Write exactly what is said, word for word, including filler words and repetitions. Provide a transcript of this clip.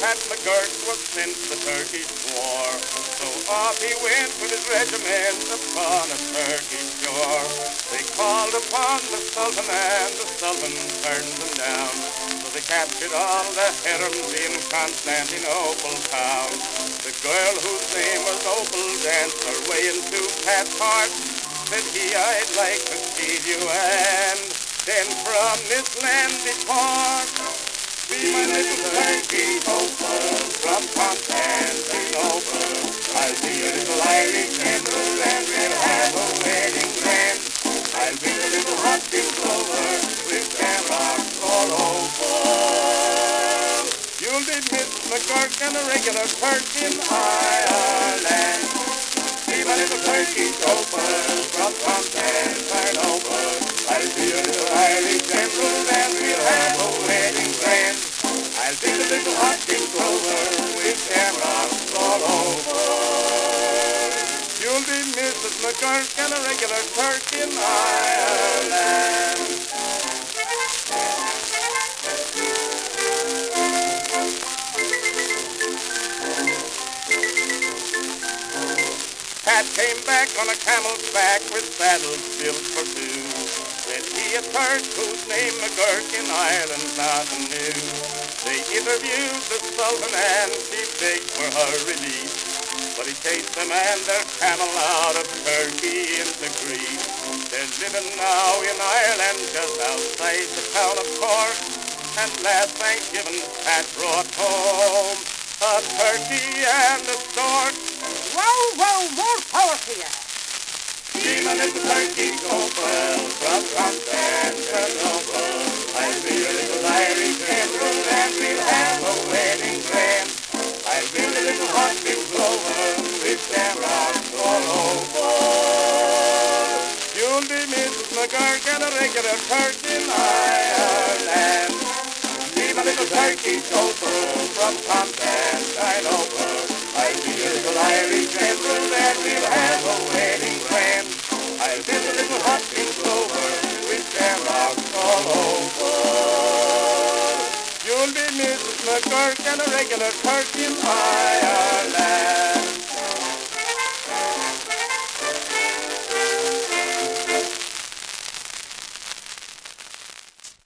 Pat McGurk was sent the Turkish war. So off he went with his regiment upon a Turkish shore. They called upon the Sultan and the Sultan turned them down. So they captured all the harems in Constantinople town. The girl whose name was Opal danced her way into Pat's heart. Said he, I'd like to see you and then from this land depart. Be my little turkey Opal from Constantinople. I'll be a little Irish general and we'll have a wedding grand. I'll be a little hot pink clover with shamrocks all over. You'll be Missus McGurk and a regular Turk in Ireland. Be my little turkey Opal from Constantinople. I'll be a little Irish general and we'll have a wedding grand. I'll be a little hot pink clover with shamrocks all over. You'll be Missus McGurk and a regular Turk in Ireland. Pat came back on a camel's back with saddles built for two. Said he a Turk whose name McGurk in Ireland not knew. They interviewed the Sultan and he begged for her release. But he chased them and their camel out of Turkey into Greece. They're living now in Ireland just outside the town of Cork. And last Thanksgiving Pat brought home a turkey and a stork. Wow, wow, more power to you. Be my little turkey Opal from Constantinople. I'll be a little Irish general and we'll have a wedding grand. I'll be a little hot pink clover with shamrocks all over. You'll be Missus McGurk and a regular Turk in Ireland. Be my little turkey Opal from Constantinople. I'll be a little Irish general and we'll have a wedding grand. I'll be a little hot pink clover with shamrocks all over. You'll be Missus McGurk and a regular Turk in Ireland.